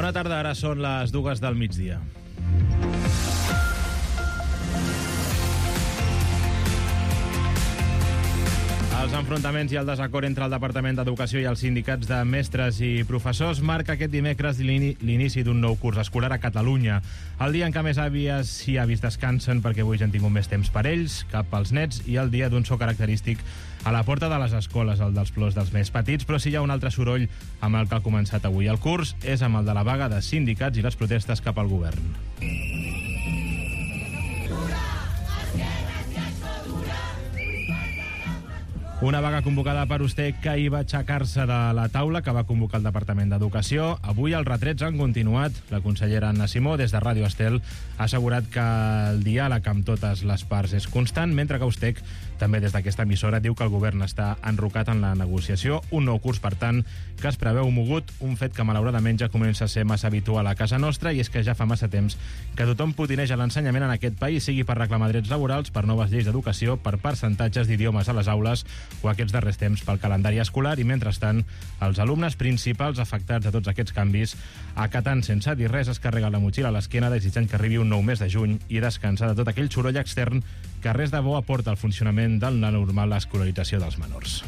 Bona tarda, ara són les 2 del migdia. Els enfrontaments i el desacord entre el Departament d'Educació i els sindicats de mestres i professors marca aquest dimecres l'inici d'un nou curs escolar a Catalunya. El dia en què més àvies i avis descansen perquè avui ja han tingut més temps per ells, cap pels nets, i el dia d'un so característic a la porta de les escoles, el dels plors dels més petits, però sí hi ha un altre soroll amb el que ha començat avui. El curs és amb el de la vaga de sindicats i les protestes cap al govern. Una vaga convocada per Ustec que ahir va aixecar-se de la taula que va convocar el Departament d'Educació. Avui els retrets han continuat. La consellera Anna Simó, des de Ràdio Estel, ha assegurat que el diàleg amb totes les parts és constant, mentre que Ustec, també des d'aquesta emissora, diu que el govern està enrocat en la negociació. Un nou curs, per tant, que es preveu mogut, un fet que malauradament ja comença a ser massa habitual a casa nostra, i és que ja fa massa temps que tothom potineja l'ensenyament en aquest país, sigui per reclamar drets laborals, per noves lleis d'educació, per percentatges d'idiomes a les aules o aquests darrers temps pel calendari escolar, i mentrestant els alumnes principals afectats a tots aquests canvis, acatant sense dir res, es carreguen la motxilla a l'esquena desitjant que arribi un nou mes de juny i descansar de tot aquell soroll extern que res de bo aporta al funcionament de la normal escolarització dels menors.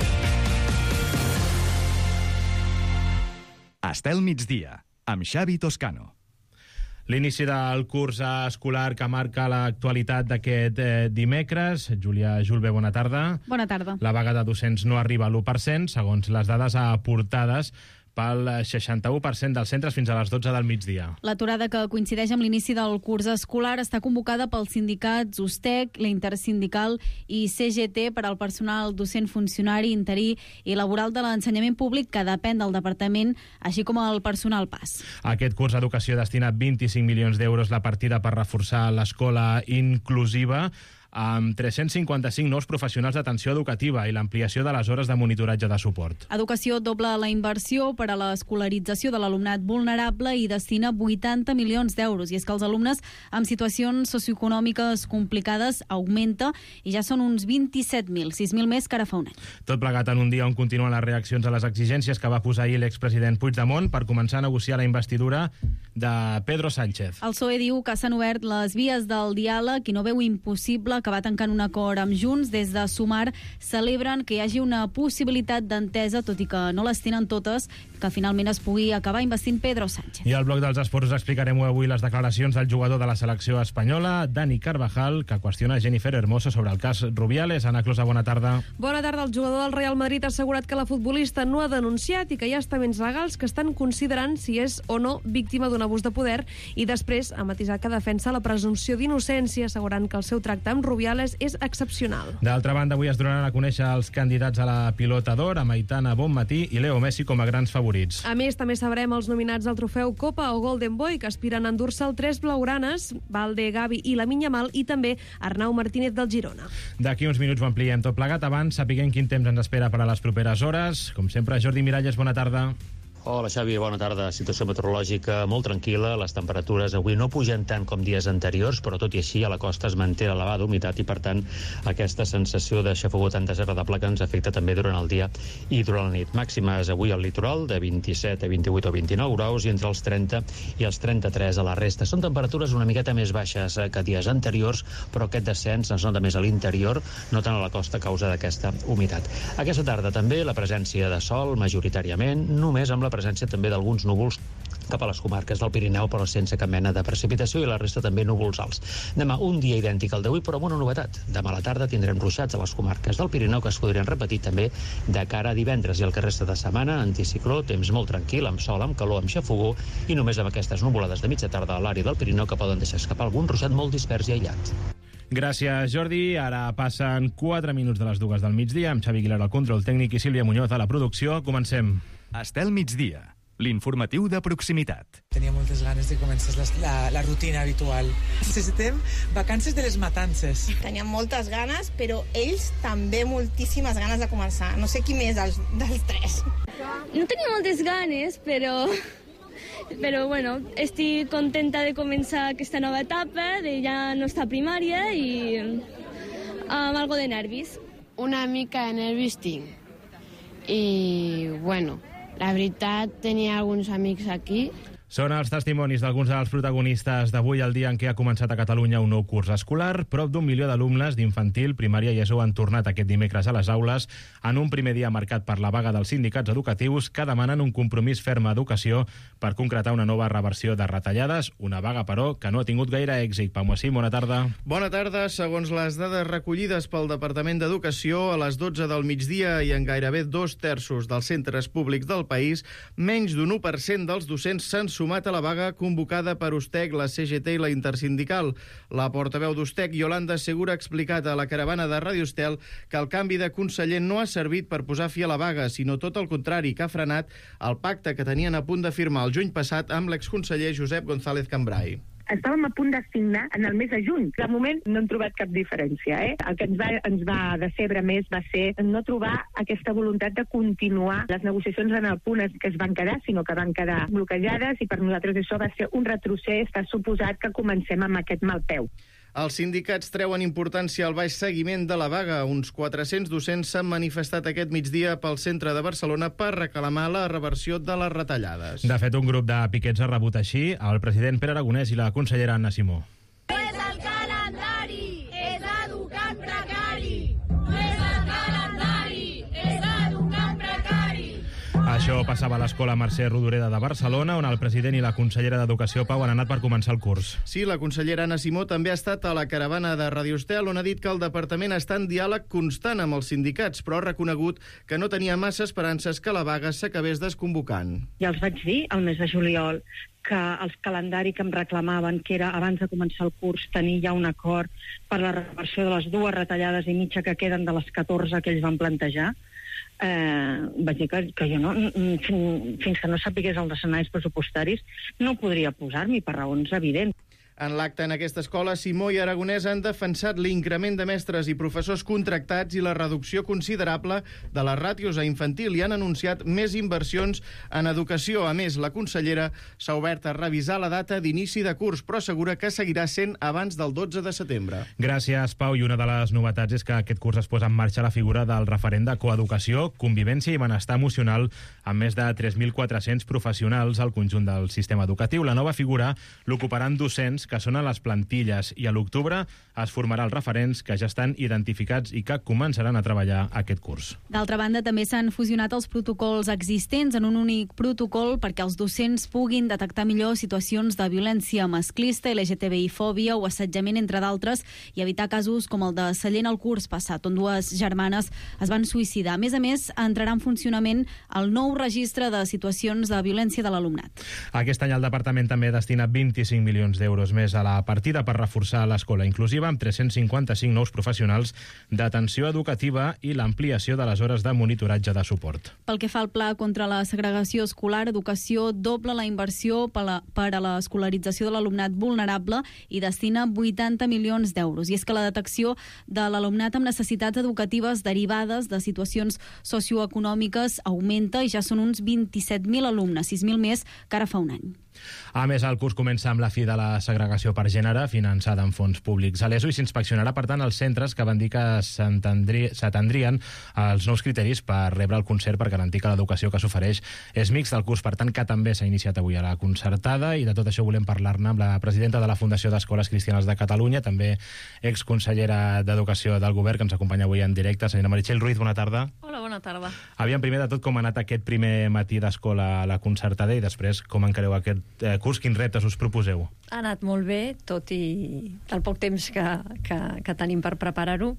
Estel migdia, amb Xavi Toscano. L'inici del curs escolar que marca l'actualitat d'aquest dimecres. Júlia Julve, bona tarda. Bona tarda. La vaga de docents no arriba a l'1%, segons les dades aportades pel 61% dels centres fins a les 12 del migdia. L'aturada, que coincideix amb l'inici del curs escolar, està convocada pels sindicats Ustec, la Intersindical i CGT per al personal docent, funcionari, interí i laboral de l'ensenyament públic, que depèn del departament, així com el personal PAS. Aquest curs d'educació destina 25 milions d'euros la partida per reforçar l'escola inclusiva, amb 355 nous professionals d'atenció educativa i l'ampliació de les hores de monitoratge de suport. Educació dobla la inversió per a l'escolarització de l'alumnat vulnerable i destina 80 milions d'euros. I és que els alumnes amb situacions socioeconòmiques complicades augmenta i ja són uns 27.000, 6.000 més que ara fa un any. Tot plegat en un dia on continuen les reaccions a les exigències que va posar ahir l'expresident Puigdemont per començar a negociar la investidura de Pedro Sánchez. El PSOE diu que s'han obert les vies del diàleg i no veu impossible acabar tancant un acord amb Junts. Des de Sumar celebren que hi hagi una possibilitat d'entesa, tot i que no les tenen totes, que finalment es pugui acabar investint Pedro Sánchez. I al bloc dels esports explicarem avui les declaracions del jugador de la selecció espanyola, Dani Carvajal, que qüestiona Jennifer Hermoso sobre el cas Rubiales. Ana Closa, bona tarda. Bona tarda. El jugador del Real Madrid ha assegurat que la futbolista no ha denunciat i que hi ha estaments legals que estan considerant si és o no víctima d'un abús de poder, i després ha matisat que defensa la presumpció d'innocència, assegurant que el seu tracte amb Rubiales és excepcional. D'altra banda, avui es donaran a conèixer els candidats a la Pilota d'Or, amb Aitana Bonmatí i Leo Messi com a grans favorits. A més, també sabrem els nominats al trofeu Copa o Golden Boy, que aspiren a endur-se el 3 blaugranes, Valde, Gavi i Lamine Yamal, i també Arnau Martínez del Girona. D'aquí uns minuts ho ampliem tot plegat. Abans, sapiguem quin temps ens espera per a les properes hores. Com sempre, Jordi Miralles, bona tarda. Hola Xavi, bona tarda. Situació meteorològica molt tranquil·la, les temperatures avui no pugen tant com dies anteriors, però tot i així a la costa es manté elevada humitat i per tant aquesta sensació de xafogor tan desagradable que ens afecta també durant el dia i durant la nit. Màximes avui al litoral de 27 a 28 o 29 graus i entre els 30 i els 33 a la resta. Són temperatures una miqueta més baixes que dies anteriors, però aquest descens es nota més a l'interior, no tant a la costa a causa d'aquesta humitat. Aquesta tarda també la presència de sol majoritàriament, només amb la presència també d'alguns núvols cap a les comarques del Pirineu, però sense cap mena de precipitació, i la resta també núvols alts. Demà un dia idèntic al d'avui, però amb una novetat. Demà a la tarda tindrem ruixats a les comarques del Pirineu que es podrien repetir també de cara a divendres, i el que resta de setmana, anticicló, temps molt tranquil, amb sol, amb calor, amb xafogor, i només amb aquestes nuvolades de mitja tarda a l'àrea del Pirineu que poden deixar escapar algun ruixat molt dispers i aïllat. Gràcies, Jordi. Ara passen 4 minuts de les 2 del migdia, amb Xavi Aguilar al control tècnic i Sílvia Muñoz a la producció. Comencem. Estel migdia, l'informatiu de proximitat. Tenia moltes ganes de començar la rutina habitual. Necessitem vacances de les matances. Tenia moltes ganes, però ells també moltíssimes ganes de començar. No sé qui més dels tres. No tenia moltes ganes, però bueno, estic contenta de començar aquesta nova etapa, de ja no estar a primària i amb algo de nervis. Una mica de nervis tinc. I, bueno, la veritat, tenia alguns amics aquí. Són els testimonis d'alguns dels protagonistes d'avui, el dia en què ha començat a Catalunya un nou curs escolar. Prop d'1 milió d'alumnes d'infantil, primària i ESO han tornat aquest dimecres a les aules en un primer dia marcat per la vaga dels sindicats educatius que demanen un compromís ferm a Educació per concretar una nova reversió de retallades. Una vaga, però, que no ha tingut gaire èxit. Pau Massí, bona tarda. Bona tarda. Segons les dades recollides pel Departament d'Educació, a les 12 del migdia i en gairebé 2/3 dels centres públics del país, menys d'un 1% dels docents s'han sumat a la vaga convocada per USTEC, la CGT i la Intersindical. La portaveu d'USTEC, Yolanda Segura, ha explicat a la caravana de Ràdio Estel que el canvi de conseller no ha servit per posar fi a la vaga, sinó tot el contrari, que ha frenat el pacte que tenien a punt de firmar el juny passat amb l'exconseller Josep González Cambray. Estàvem a punt de signar en el mes de juny. De moment no hem trobat cap diferència. El que ens va decebre més va ser no trobar aquesta voluntat de continuar les negociacions en el punt que es van quedar, sinó que van quedar bloquejades, i per nosaltres això va ser un retrocés. Està suposat que comencem amb aquest mal peu. Els sindicats treuen importància al baix seguiment de la vaga. Uns 400 docents s'han manifestat aquest migdia pel centre de Barcelona per reclamar la reversió de les retallades. De fet, un grup de piquets ha rebut així el president Pere Aragonès i la consellera Anna Simó. No és el calendari, és educar en precari. No és el calendari, és educar en precari. Això passava a l'Escola Mercè Rodoreda de Barcelona, on el president i la consellera d'Educació, Pau, han anat per començar el curs. Sí, la consellera Anna Simó també ha estat a la caravana de Ràdio Estel, on ha dit que el departament està en diàleg constant amb els sindicats, però ha reconegut que no tenia massa esperances que la vaga s'acabés desconvocant. Ja els vaig dir al mes de juliol que el calendari que em reclamaven, que era abans de començar el curs tenir ja un acord per la reversió de les 2 retallades i mitja que queden de les 14 que ells van plantejar, vaig dir que jo no, fins que no sapigués els escenaris pressupostaris no podria posar-m'hi per raons evidents. En l'acte en aquesta escola, Simó i Aragonès han defensat l'increment de mestres i professors contractats i la reducció considerable de les ràtios a infantil i han anunciat més inversions en educació. A més, la consellera s'ha obert a revisar la data d'inici de curs, però assegura que seguirà sent abans del 12 de setembre. Gràcies, Pau. I una de les novetats és que aquest curs es posa en marxa la figura del referent de coeducació, convivència i benestar emocional amb més de 3.400 professionals al conjunt del sistema educatiu. La nova figura l'ocuparan docents que són a les plantilles, i a l'octubre es formarà els referents que ja estan identificats i que començaran a treballar aquest curs. D'altra banda, també s'han fusionat els protocols existents en un únic protocol perquè els docents puguin detectar millor situacions de violència masclista, LGTBI-fòbia o assetjament, entre d'altres, i evitar casos com el de Sallent el curs passat, on 2 germanes es van suïcidar. A més, entrarà en funcionament el nou registre de situacions de violència de l'alumnat. Aquest any el departament també destina 25 milions d'euros més a la partida per reforçar l'escola inclusiva amb 355 nous professionals d'atenció educativa i l'ampliació de les hores de monitoratge de suport. Pel que fa al pla contra la segregació escolar, Educació dobla la inversió per a l'escolarització de l'alumnat vulnerable i destina 80 milions d'euros. I és que la detecció de l'alumnat amb necessitats educatives derivades de situacions socioeconòmiques augmenta i ja són uns 27.000 alumnes, 6.000 més que ara fa un any. A més, el curs comença amb la fi de la segregació per gènere, finançada amb fons públics a l'ESO, i s'inspeccionarà, per tant, els centres que van dir que s'atendrien als nous criteris per rebre el concert per garantir que l'educació que s'ofereix és mixta. El curs, per tant, que també s'ha iniciat avui a la concertada, i de tot això volem parlar-ne amb la presidenta de la Fundació d'Escoles Cristianes de Catalunya, també exconsellera d'Educació del Govern, que ens acompanya avui en directe. Senyora Meritxell Ruiz, bona tarda. Hola, bona tarda. Aviam, primer de tot, com ha anat aquest primer matí d'escola a la concertada, i després com encareu aquest curs, quins reptes us proposeu? Ha anat molt bé, tot i el poc temps que tenim per preparar-ho.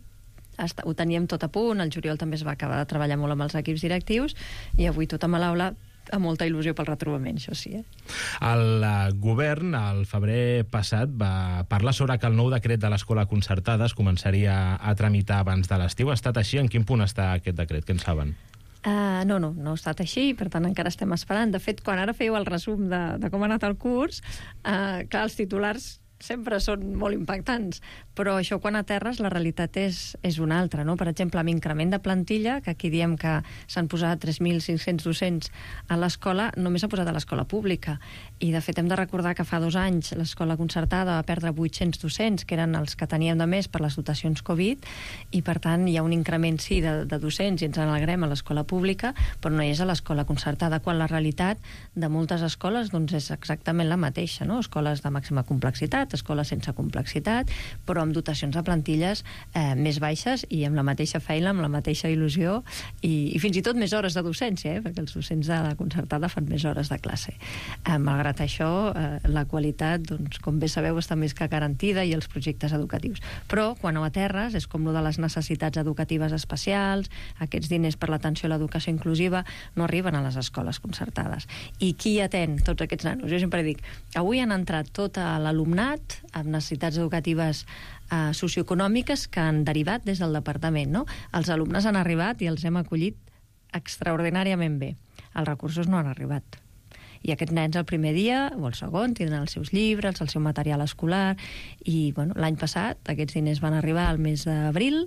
Ho teníem tot a punt, el juliol també es va acabar de treballar molt amb els equips directius, i avui tothom a l'aula amb molta il·lusió pel retrobament, això sí. El govern, al febrer passat, va parlar sobre que el nou decret de l'escola concertada es començaria a tramitar abans de l'estiu. Ha estat així? En quin punt està aquest decret? Què en saben? No ha estat així, per tant encara estem esperant. De fet, quan ara fèieu el resum de com ha anat el curs, clar, els titulars sempre són molt impactants, però això quan aterres la realitat és una altra, no? Per exemple, amb increment de plantilla, que aquí diem que s'han posat 3.500 docents a l'escola, només s'ha posat a l'escola pública, i de fet hem de recordar que fa 2 anys l'escola concertada va perdre 800 docents, que eren els que teníem de més per les dotacions Covid, i per tant hi ha un increment sí de docents i ens n'alegrem a l'escola pública, però no és a l'escola concertada, quan la realitat de moltes escoles doncs, és exactament la mateixa, no? Escoles de màxima complexitat, escoles sense complexitat, però amb dotacions de plantilles més baixes i amb la mateixa feina, amb la mateixa il·lusió i fins i tot més hores de docència, perquè els docents de la concertada fan més hores de classe. Malgrat això, la qualitat, doncs, com bé sabeu, està més que garantida i els projectes educatius. Però quan ho aterres és com lo de les necessitats educatives especials, aquests diners per l'atenció a l'educació inclusiva no arriben a les escoles concertades. I qui atén tots aquests nanos? Jo sempre dic, avui han entrat tot l'alumnat amb necessitats educatives socioeconòmiques que han derivat des del departament, no? Els alumnes han arribat i els hem acollit extraordinàriament bé. Els recursos no han arribat. I aquests nens el primer dia o el segon tindran els seus llibres, el seu material escolar i bueno, l'any passat aquests diners van arribar al mes d'abril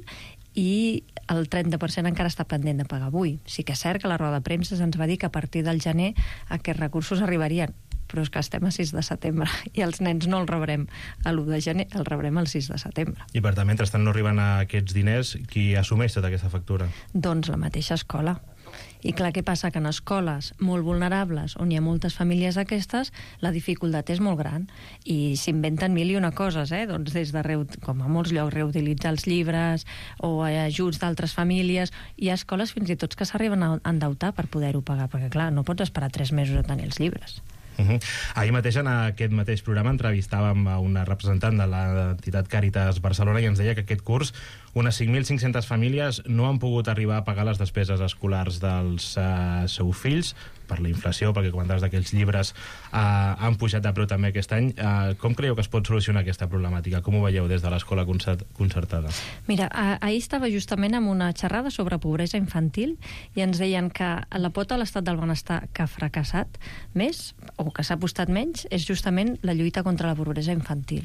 i el 30% encara està pendent de pagar avui. Sí que és cert que la roda de premsa ens va dir que a partir del gener aquests recursos arribarien, però és que estem a 6 de setembre i els nens no els rebrem a l'1 de gener, els rebrem el 6 de setembre. I per tant, mentrestant no arriben aquests diners, qui assumeix tota aquesta factura? Doncs la mateixa escola. I clar, què passa? Que en escoles molt vulnerables, on hi ha moltes famílies d'aquestes, la dificultat és molt gran i s'inventen 1000 coses, doncs des de, com a molts llocs, reutilitzar els llibres o ajuts d'altres famílies. Hi ha escoles fins i tot que s'arriben a endeutar per poder-ho pagar, perquè clar, no pots esperar 3 mesos a tenir els llibres. Ahir mateix en aquest mateix programa entrevistàvem a una representant de l'entitat Càritas Barcelona i ens deia que aquest curs unes 5.500 famílies no han pogut arribar a pagar les despeses escolars dels seus fills per la inflació, perquè comentaves d'aquells llibres han pujat de preu també aquest any. Com creieu que es pot solucionar aquesta problemàtica? Com ho veieu des de l'escola concertada? Mira, ahir estava justament en una xerrada sobre pobresa infantil i ens deien que la pota de l'estat del benestar que ha fracassat més, o que s'ha apostat menys, és justament la lluita contra la pobresa infantil.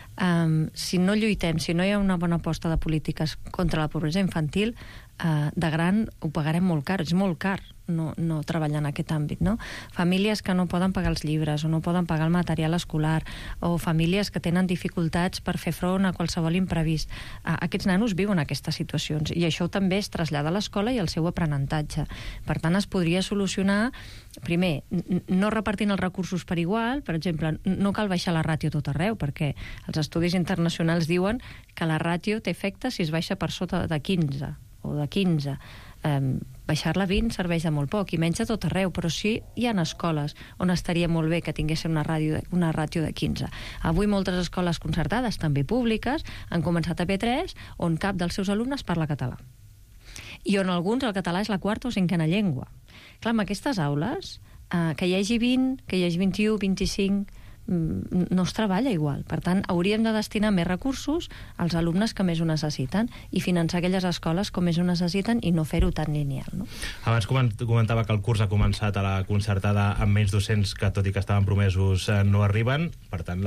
Si no lluitem, si no hi ha una bona aposta de polítiques contra la pobresa infantil, de gran ho pagarem molt car, és molt car no treballar en aquest àmbit, no? Famílies que no poden pagar els llibres o no poden pagar el material escolar o famílies que tenen dificultats per fer front a qualsevol imprevist. Aquests nanos viuen aquestes situacions i això també es trasllada a l'escola i al seu aprenentatge. Per tant, es podria solucionar, primer, no repartint els recursos per igual. Per exemple, no cal baixar la ràtio tot arreu, perquè els estudis internacionals diuen que la ràtio té efecte si es baixa per sota de 15 o de 15. Baixar-la a 20 serveix de molt poc i menys a tot arreu, però sí hi ha escoles on estaria molt bé que tinguessin una ràtio de 15. Avui moltes escoles concertades, també públiques, han començat a P3 on cap dels seus alumnes parla català i on alguns el català és la quarta o cinquena llengua. Clar, amb aquestes aules, que hi hagi 20, que hi hagi 21, 25, no es treballa igual. Per tant, hauríem de destinar més recursos als alumnes que més ho necessiten i finançar aquelles escoles com més ho necessiten i no fer-ho tan lineal, no? Abans comentava que el curs ha començat a la concertada amb menys docents que, tot i que estaven promesos, no arriben. Per tant,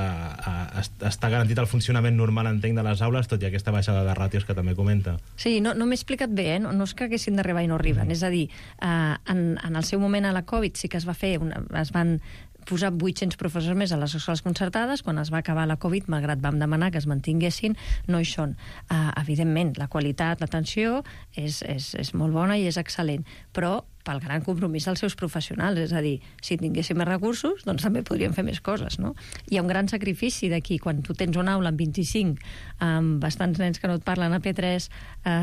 està garantit el funcionament normal, entenc, de les aules, tot i aquesta baixada de ràtios que també comenta. Sí, no m'he explicat bé, no és que haguessin d'arribar i no arriben. És a dir, en el seu moment a la Covid sí que es va fer, es van posar 800 professors més a les escoles concertades. Quan es va acabar la Covid, malgrat vam demanar que es mantinguessin, no hi són. Evidentment, la qualitat, l'atenció és molt bona i és excel·lent, però pel gran compromís dels seus professionals, és a dir, si tinguéssim més recursos, doncs també podríem fer més coses, no? Hi ha un gran sacrifici d'aquí, quan tu tens una aula amb 25, amb bastants nens que no et parlen a P3,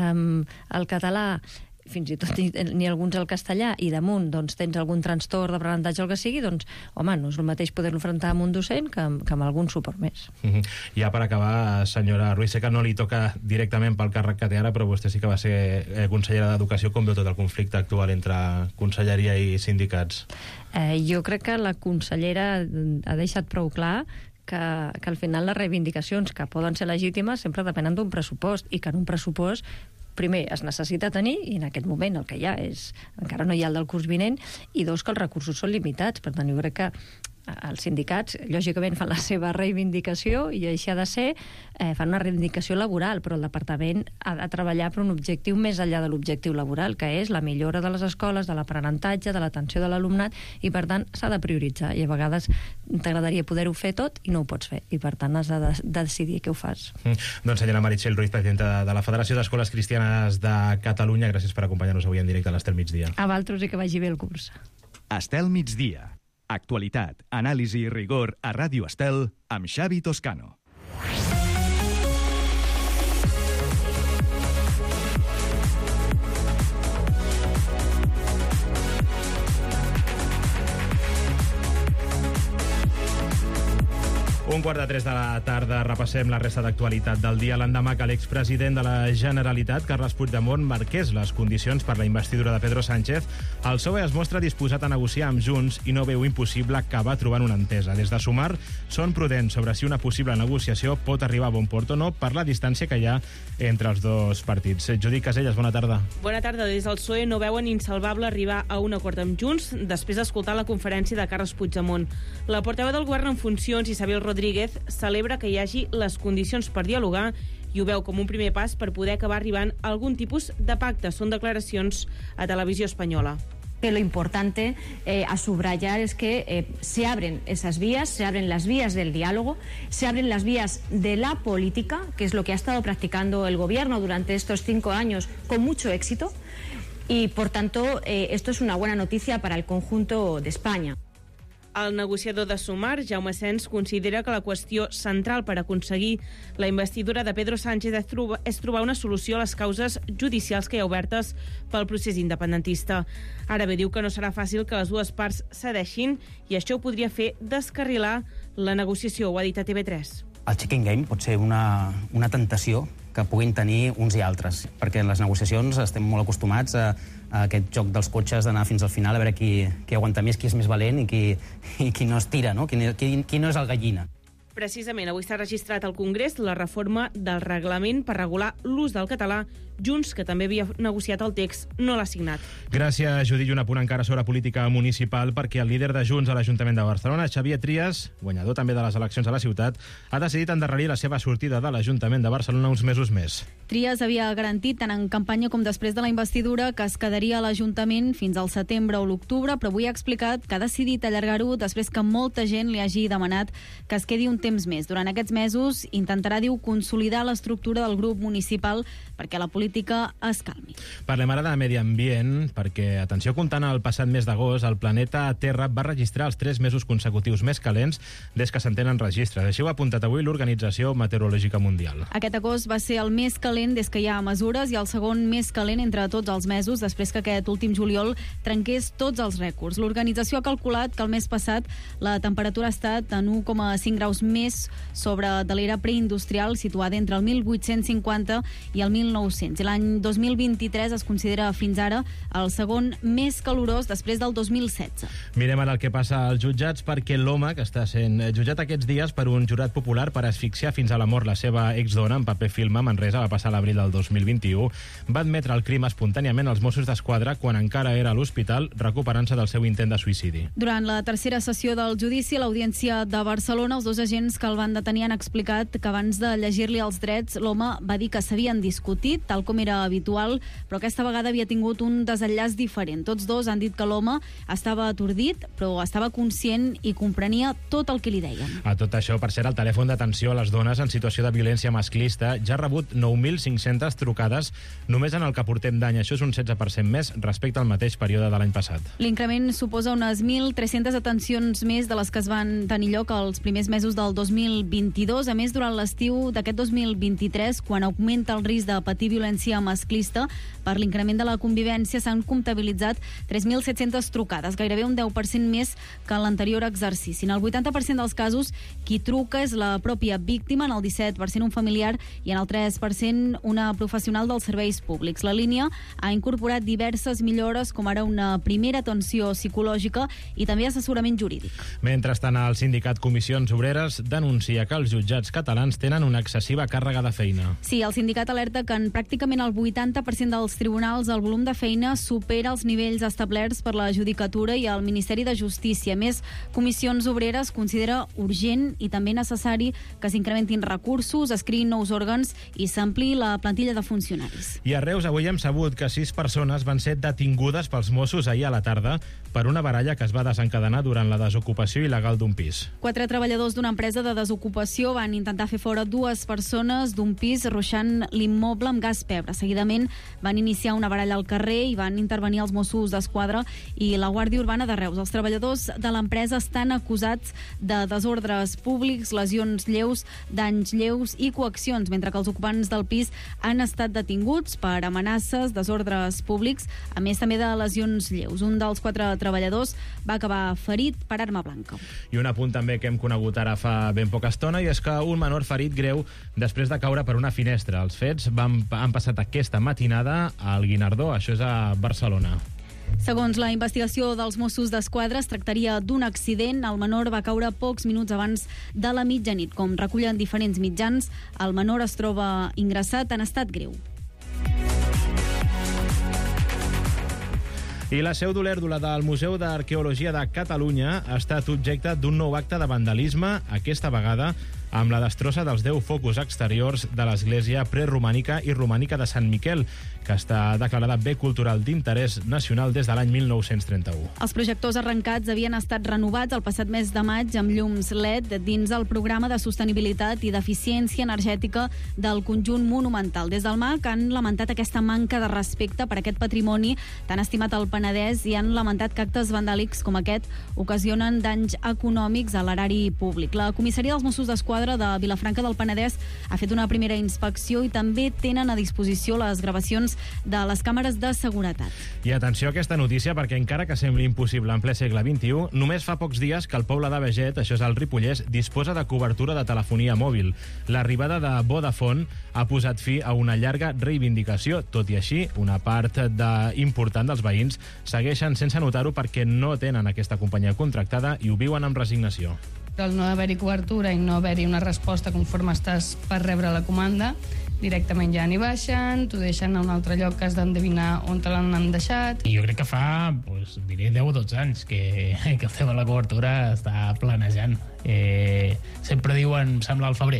el català, fins i tot ni alguns al castellà, i damunt doncs, tens algun trastorn d'aprenentatge o el que sigui, doncs, home, no és el mateix poder-lo enfrontar amb un docent que amb algun suport més. Ja per acabar, senyora Ruiz, sé que no li toca directament pel càrrec que té ara, però vostè sí que va ser consellera d'Educació. Com veu tot el conflicte actual entre conselleria i sindicats? Jo crec que la consellera ha deixat prou clar que al final les reivindicacions, que poden ser legítimes, sempre depenen d'un pressupost, i que en un pressupost primer, es necessita tenir, i en aquest moment el que hi ha és, encara no hi ha el del curs vinent, i dos, que els recursos són limitats. Per tant, jo crec que els sindicats, lògicament, fan la seva reivindicació i així ha de ser, fan una reivindicació laboral, però el departament ha de treballar per un objectiu més enllà de l'objectiu laboral, que és la millora de les escoles, de l'aprenentatge, de l'atenció de l'alumnat, i per tant s'ha de prioritzar, i a vegades t'agradaria poder-ho fer tot i no ho pots fer, i per tant has de decidir què ho fas. Doncs senyora Meritxell Ruiz, presidenta de la Federació d'Escoles Cristianes de Catalunya, gràcies per acompanyar-nos avui en directe a l'Estel Migdia. A vosaltres i que vagi bé el curs. Estel Migdia. Actualitat, anàlisi i rigor a Ràdio Estel amb Xavi Toscano. Un quart de 3 de la tarda, repassem la resta d'actualitat del dia, l'endemà que l'expresident de la Generalitat, Carles Puigdemont, marqués les condicions per la investidura de Pedro Sánchez. El PSOE es mostra disposat a negociar amb Junts i no veu impossible acabar trobant una entesa. Des de Sumar són prudents sobre si una possible negociació pot arribar a bon port o no per la distància que hi ha entre els dos partits. Judit Caselles, bona tarda. Bona tarda. Des del PSOE no veuen insalvable arribar a un acord amb Junts després d'escoltar la conferència de Carles Puigdemont. La portaveu del govern en funcions, Isabel Rodríguez, celebra que hi hagi les condicions per dialogar i ho veu com un primer pas per poder acabar arribant a algun tipus de pacte. Són declaracions a Televisió Espanyola. Que lo importante a subrayar es que se abren esas vías, se abren las vías del diálogo, se abren las vías de la política, que es lo que ha estado practicando el gobierno durante estos 5 años con mucho éxito, y por tanto esto es una buena noticia para el conjunto de España. El negociador de Sumar, Jaume Sens, considera que la qüestió central per aconseguir la investidura de Pedro Sánchez és trobar una solució a les causes judicials que hi ha obertes pel procés independentista. Ara bé, diu que no serà fàcil que les dues parts cedeixin i això ho podria fer descarrilar la negociació, ho ha dit a TV3. El chicken game pot ser una tentació que puguin tenir uns i altres, perquè en les negociacions estem molt acostumats a aquest joc dels cotxes d'anar fins al final a veure qui aguanta més, qui és més valent i qui no es tira, no? Qui no és el gallina. Precisament, avui s'ha registrat al Congrés la reforma del reglament per regular l'ús del català. Junts, que també havia negociat el text, no l'ha signat. Gràcies, Judit. I un apunt encara sobre política municipal, perquè el líder de Junts a l'Ajuntament de Barcelona, Xavier Trias, guanyador també de les eleccions a la ciutat, ha decidit endarrerir la seva sortida de l'Ajuntament de Barcelona uns mesos més. Trias havia garantit, tant en campanya com després de la investidura, que es quedaria a l'Ajuntament fins al setembre o l'octubre, però avui ha explicat que ha decidit allargar-ho després que molta gent li hagi demanat que es quedi un temps més. Durant aquests mesos intentarà, diu, consolidar l'estructura del grup municipal perquè la política es calmi. Parlem ara de medi ambient, perquè, atenció, comptant el passat mes d'agost, el planeta Terra va registrar els 3 mesos consecutius més calents des que se'n tenen registres. Així ho ha apuntat avui l'Organització Meteorològica Mundial. Aquest agost va ser el més calent des que hi ha mesures i el segon més calent entre tots els mesos, després que aquest últim juliol trenqués tots els rècords. L'organització ha calculat que el mes passat la temperatura ha estat en 1,5 graus més sobre de l'era preindustrial, situada entre el 1850 i el 1900. I l'any 2023 es considera fins ara el segon més calorós després del 2016. Mirem ara el que passa als jutjats, perquè l'home que està sent jutjat aquests dies per un jurat popular per asfixiar fins a la mort la seva exdona en paper film a Manresa, va passar a l'abril del 2021, va admetre el crim espontàniament als Mossos d'Esquadra quan encara era a l'hospital recuperant-se del seu intent de suïcidi. Durant la tercera sessió del judici a l'Audiència de Barcelona, els 2 agents que el van detenir han explicat que abans de llegir-li els drets, l'home va dir que s'havien discutit, tal com era habitual, però aquesta vegada havia tingut un desenllaç diferent. Tots 2 han dit que l'home estava atordit, però estava conscient i comprenia tot el que li deien. A tot això, per cert, el telèfon d'atenció a les dones en situació de violència masclista ja ha rebut 9.500 trucades només en el que portem d'any. Això és un 16% més respecte al mateix període de l'any passat. L'increment suposa unes 1.300 atencions més de les que es van tenir lloc als primers mesos del 2022. A més, durant l'estiu d'aquest 2023, quan augmenta el risc de patir violència masclista, per l'increment de la convivència s'han comptabilitzat 3.700 trucades, gairebé un 10% més que en l'anterior exercici. En el 80% dels casos, qui truca és la pròpia víctima, en el 17% un familiar i en el 3% una professional dels serveis públics. La línia ha incorporat diverses millores, com ara una primera atenció psicològica i també assessorament jurídic. Mentrestant, el sindicat Comissions Obreres Advocats denuncia que els jutjats catalans tenen una excessiva càrrega de feina. Sí, el sindicat alerta que en pràcticament el 80% dels tribunals el volum de feina supera els nivells establerts per la Judicatura i el Ministeri de Justícia. A més, Comissions Obreres considera urgent i també necessari que s'incrementin recursos, es creïn nous òrgans i s'ampliï la plantilla de funcionaris. I a Reus avui hem sabut que 6 persones van ser detingudes pels Mossos ahir a la tarda per una baralla que es va desencadenar durant la desocupació il·legal d'un pis. 4 treballadors d'una empresa de desocupació van intentar fer fora 2 persones d'un pis ruixant l'immoble amb gas pebre. Seguidament van iniciar una baralla al carrer i van intervenir els Mossos d'Esquadra i la Guàrdia Urbana de Reus. Els treballadors de l'empresa estan acusats de desordres públics, lesions lleus, danys lleus i coaccions, mentre que els ocupants del pis han estat detinguts per amenaces, desordres públics, a més també de lesions lleus. Un dels 4 treballadors va acabar ferit per arma blanca. I un apunt també que hem conegut ara fa ben poca estona, i és que un menor ferit greu després de caure per una finestra. Els fets han passat aquesta matinada al Guinardó, això és a Barcelona. Segons la investigació dels Mossos d'Esquadra, es tractaria d'un accident. El menor va caure pocs minuts abans de la mitjanit. Com recullen diferents mitjans, el menor es troba ingressat en estat greu. I la seu d'Olèrdola del Museu d'Arqueologia de Catalunya ha estat objecte d'un nou acte de vandalisme, aquesta vegada amb la destrossa dels 10 focus exteriors de l'església preromànica i romànica de Sant Miquel, que està declarada bé cultural d'interès nacional des de l'any 1931. Els projectors arrencats havien estat renovats el passat mes de maig amb llums LED dins el programa de sostenibilitat i d'eficiència energètica del conjunt monumental. Des del MAC han lamentat aquesta manca de respecte per aquest patrimoni tan estimat al Penedès i han lamentat que actes vandàlics com aquest ocasionen danys econòmics a l'erari públic. La comissaria dels Mossos d'Esquadra de Vilafranca del Penedès ha fet una primera inspecció i també tenen a disposició les gravacions de les càmeres de seguretat. I atenció a aquesta notícia, perquè encara que sembli impossible en ple segle XXI, només fa pocs dies que el poble de Beget, això és el Ripollès, disposa de cobertura de telefonia mòbil. L'arribada de Vodafone ha posat fi a una llarga reivindicació. Tot i així, una part important dels veïns segueixen sense notar-ho perquè no tenen aquesta companyia contractada i ho viuen amb resignació. El no haver-hi cobertura i no haver-hi una resposta conforme estàs per rebre la comanda, directament ja n'hi baixen, t'ho deixen a un altre lloc que has d'endevinar on te l'han deixat. I jo crec que fa, diré 10 o 12 anys que el tema de la cobertura està planejant. Sempre diuen, em sembla, al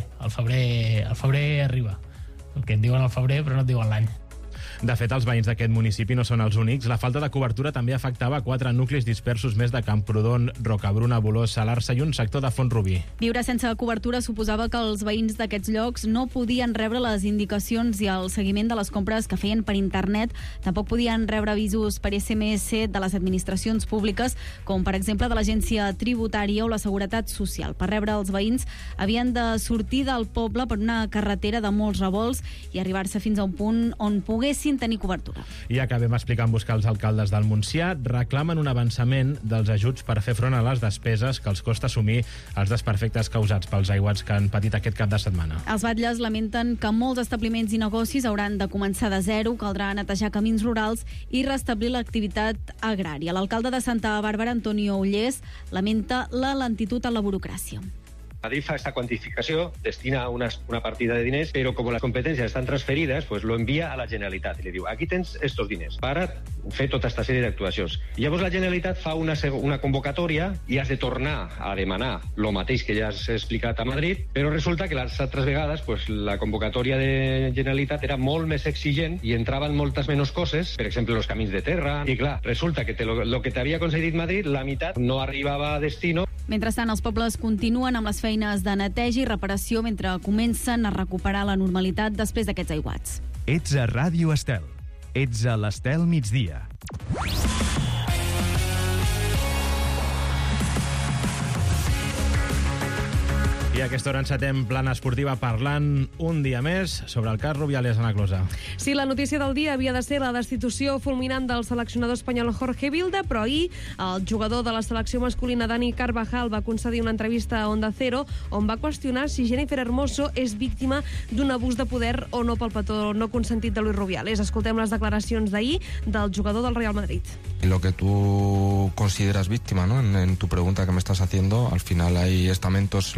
febrer arriba. El que et diuen al febrer però no et diuen l'any. De fet, els veïns d'aquest municipi no són els únics. La falta de cobertura també afectava 4 nuclis dispersos més de Camprodon, Rocabruna, Bolós, Salarsa i un sector de Font-rubí. Viure sense cobertura suposava que els veïns d'aquests llocs no podien rebre les indicacions i el seguiment de les compres que feien per internet. Tampoc podien rebre avisos per SMS de les administracions públiques, com per exemple de l'Agència Tributària o la Seguretat Social. Per rebre els veïns havien de sortir del poble per una carretera de molts revolts i arribar-se fins a un punt on poguessin tenir cobertura. I acabem explicant-vos que els alcaldes del Montsià reclamen un avançament dels ajuts per fer front a les despeses que els costa assumir els desperfectes causats pels aiguats que han patit aquest cap de setmana. Els batlles lamenten que molts establiments i negocis hauran de començar de zero, caldrà netejar camins rurals i restablir l'activitat agrària. L'alcalde de Santa Bàrbara, Antonio Ullés, lamenta la lentitud a la burocràcia. Madrid fa esta cuantificació, destina una partida de diners, però com les competències estan transferides, pues lo envia a la Generalitat i li diu, aquí tens estos diners per fer tota aquesta sèrie d'actuacions. Llavors la Generalitat fa una convocatòria i has de tornar a demanar lo mateix que ja has explicat a Madrid, però resulta que les altres vegades pues, la convocatòria de Generalitat era molt més exigent i entraven moltes menys coses, per exemple, els camins de terra, i clar, resulta que lo que t'havia concedit Madrid, la meitat no arribava a destino. Mentrestant, els pobles continuen amb les feines de neteja i reparació mentre comencen a recuperar la normalitat després d'aquests aiguats. Ets a Ràdio Estel. Ets a l'Estel migdia. I a aquesta hora encetem plana esportiva parlant un dia més sobre el cas Rubiales, Ana Closa. Sí, la notícia del dia havia de ser la destitució fulminant del seleccionador espanyol Jorge Vilda, però ahir el jugador de la selecció masculina Dani Carvajal va concedir una entrevista a Onda Cero on va qüestionar si Jennifer Hermoso és víctima d'un abús de poder o no pel petó no consentit de Luis Rubiales. Escoltem les declaracions d'ahir del jugador del Real Madrid. Lo que tú consideras víctima, ¿no? En tu pregunta que me estás haciendo, al final hay estamentos legales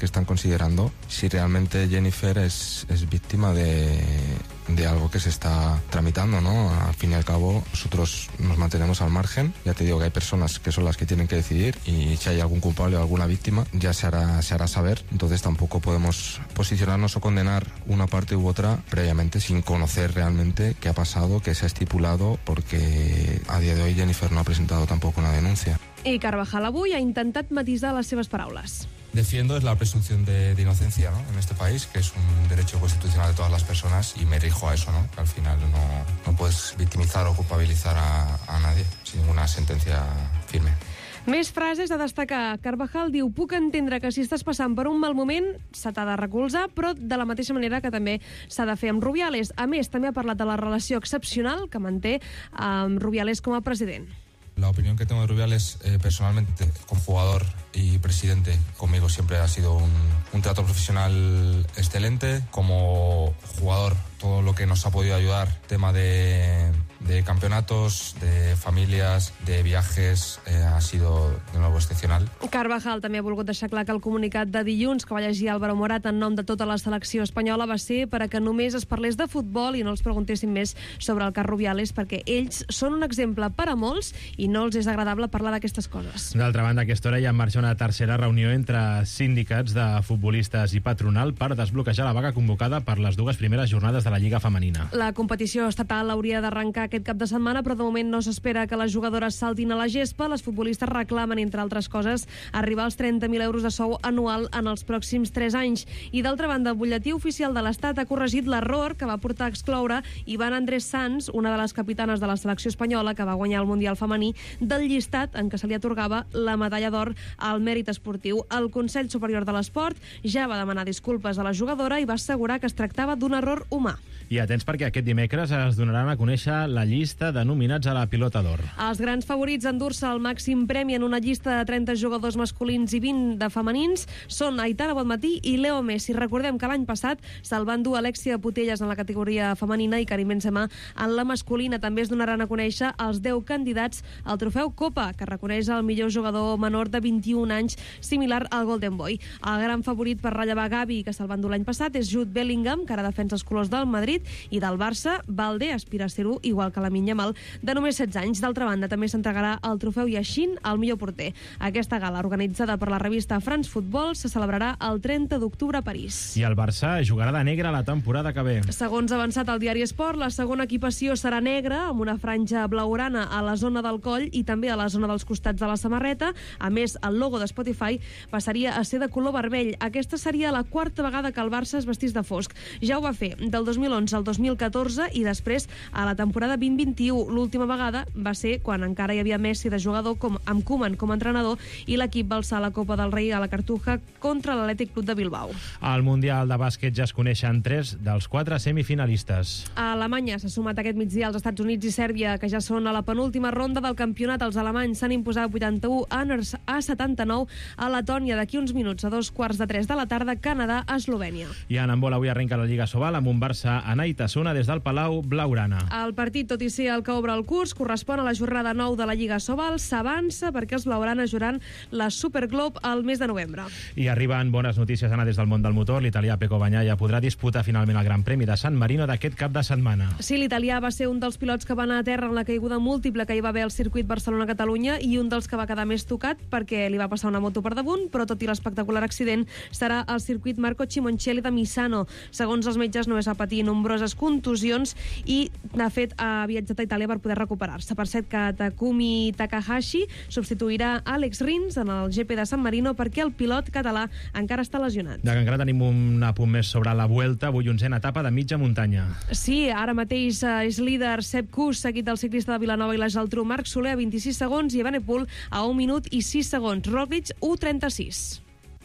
que están considerando si realmente Jennifer es víctima de algo que se está tramitando, ¿no? Al fin y al cabo, nosotros nos mantenemos al margen. Ya te digo que hay personas que son las que tienen que decidir y si hay algún culpable o alguna víctima, ya se hará saber. Entonces tampoco podemos posicionarnos o condenar una parte u otra previamente sin conocer realmente qué ha pasado, qué se ha estipulado, porque a día de hoy Jennifer no ha presentado tampoco una denuncia. I Carvajal avui ha intentat matisar les seves paraules. Defiendo es la presunción de inocencia, ¿no? En este país, que es un derecho constitucional de todas las personas, y me rijo a eso, ¿no? Que al final no puedes victimizar o culpabilizar a nadie sin ninguna sentencia firme. Més frases a destacar. Carvajal diu: puc entendre que si estàs passant per un mal moment se t'ha de recolzar, però de la mateixa manera que també s'ha de fer amb Rubiales. A més, també ha parlat de la relació excepcional que manté amb Rubiales com a president. La opinión que tengo de Rubiales personalmente, como jugador y presidente, conmigo siempre ha sido un trato profesional excelente. Como jugador, todo lo que nos ha podido ayudar, tema de campeonatos, de familias, de viajes, ha sido de nuevo excepcional. Carvajal també ha volgut deixar clar que el comunicat de dilluns que va llegir Álvaro Morata en nom de tota la selecció espanyola va ser per a que només es parlés de futbol i no els preguntessin més sobre el cas Rubiales, perquè ells són un exemple per a molts i no els és agradable parlar d'aquestes coses. D'altra banda, a aquesta hora ja marxa una tercera reunió entre sindicats de futbolistes i patronal per desbloquejar la vaga convocada per les dues primeres jornades de la Lliga Femenina. La competició estatal hauria d'arrencar aquest cap de setmana, però de moment no s'espera que les jugadores saltin a la gespa. Les futbolistes reclamen, entre altres coses, arribar als 30.000 euros de sou anual en els pròxims 3 anys. I d'altra banda, el butlletí oficial de l'Estat ha corregit l'error que va portar a excloure Iván Andrés Sanz, una de les capitanes de la selecció espanyola que va guanyar el Mundial femení, del llistat en què se li atorgava la medalla d'or al mèrit esportiu. El Consell Superior de l'Esport ja va demanar disculpes a la jugadora i va assegurar que es tractava d'un error humà. I atents perquè aquest dimecres es donaran a conèixer la llista de nominats a la Pilota d'Or. Els grans favorits a endur-se el màxim premi en una llista de 30 jugadors masculins i 20 de femenins són Aitana Bonmatí i Leo Messi. Recordem que l'any passat se'l van dur Alexia Putellas en la categoria femenina i Karim Benzema en la masculina. També es donaran a conèixer els 10 candidats al trofeu Copa, que reconeix el millor jugador menor de 21 anys, similar al Golden Boy. El gran favorit per rellevar Gavi, que se'l van dur l'any passat, és Jude Bellingham, que ara defensa els colors del Madrid, i del Barça, Valde aspira a ser-ho, igual que Lamine Yamal, de només 16 anys. D'altra banda, també s'entregarà el trofeu Yashin al millor porter. Aquesta gala, organitzada per la revista France Football, se celebrarà el 30 d'octubre a París. I el Barça jugarà de negre la temporada que ve. Segons ha avançat el diari Esport, la segona equipació serà negra, amb una franja blaugrana a la zona del coll i també a la zona dels costats de la samarreta. A més, el logo de Spotify passaria a ser de color vermell. Aquesta seria la quarta vegada que el Barça es vestís de fosc. Ja ho va fer del 2011 al 2014 i després a la temporada 2021. L'última vegada va ser quan encara hi havia Messi de jugador amb Koeman com a entrenador i l'equip va alçar la Copa del Rei a la Cartuja contra l'Atlètic Club de Bilbao. Al Mundial de Bàsquet ja es coneixen 3 dels 4 semifinalistes. A Alemanya s'ha sumat aquest migdia als Estats Units i Sèrbia, que ja són a la penúltima ronda del campionat. Els alemanys s'han imposat 81 a 79 a Letònia. D'aquí uns minuts, a 2:15 de la tarda, Canadà a Eslovènia. I en handbol avui arrenca la Lliga Sobal amb un Barça a Naitasuna des del Palau Blaugrana. El partit, tot i ser el que obre el curs, correspon a la jornada 9 de la Lliga Sobal. S'avança perquè els blaugrana jugaran la Superglobe al mes de novembre. I arriben bones notícies, Anna, des del món del motor. L'italià Pecco Bagnaia podrà disputar finalment el Gran Premi de San Marino d'aquest cap de setmana. Sí, l'italià va ser un dels pilots que va anar a terra en la caiguda múltiple que hi va haver al circuit Barcelona-Catalunya i un dels que va quedar més tocat perquè li va passar una moto per damunt, però tot i l'espectacular accident serà el circuit Marco Cimoncelli de Misano. Segons els metges, només va patir nombroses contusions i, de fet, ha viatjat a Itàlia per poder recuperar-se. Per cert, que Takumi Takahashi substituirà Alex Rins en el GP de San Marino perquè el pilot català encara està lesionat. Encara tenim un apunt més sobre la Vuelta, avui 11a etapa de mitja muntanya. Sí, ara mateix és líder Sepp Kuss, seguit del ciclista de Vilanova i la Geltrú Marc Soler a 26 segons i Evenepoel a 1 minut i 6 segons. Roglic, 1:36.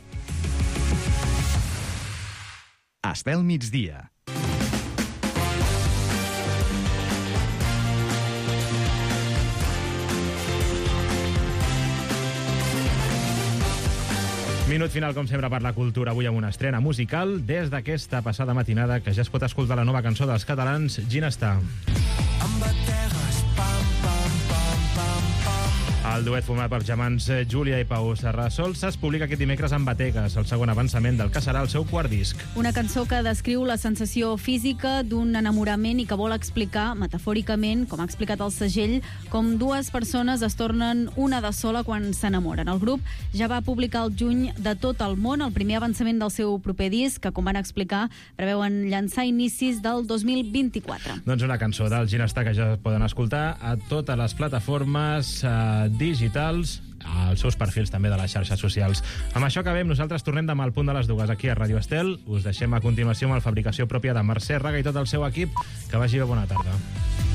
Estel migdia. Minut final, com sempre, per la cultura. Avui amb una estrena musical des d'aquesta passada matinada que ja es pot escoltar la nova cançó dels catalans, Ginestar. El duet format pels germans Júlia i Pau Serrasols es publica aquest dimecres en Bateques, el segon avançament del que serà el seu quart disc. Una cançó que descriu la sensació física d'un enamorament i que vol explicar, metafòricament, com ha explicat el segell, com dues persones es tornen una de sola quan s'enamoren. El grup ja va publicar al juny de tot el món el primer avançament del seu proper disc, que, com van explicar, preveuen llançar inicis del 2024. Doncs una cançó del Ginestar que ja poden escoltar a totes les plataformes digitals, als seus perfils també de les xarxes socials. Amb això acabem. Nosaltres tornem demà al punt de les 2 aquí a Ràdio Estel. Us deixem a continuació amb la fabricació pròpia de Mercè Raga i tot el seu equip. Que vagi bé, bona tarda.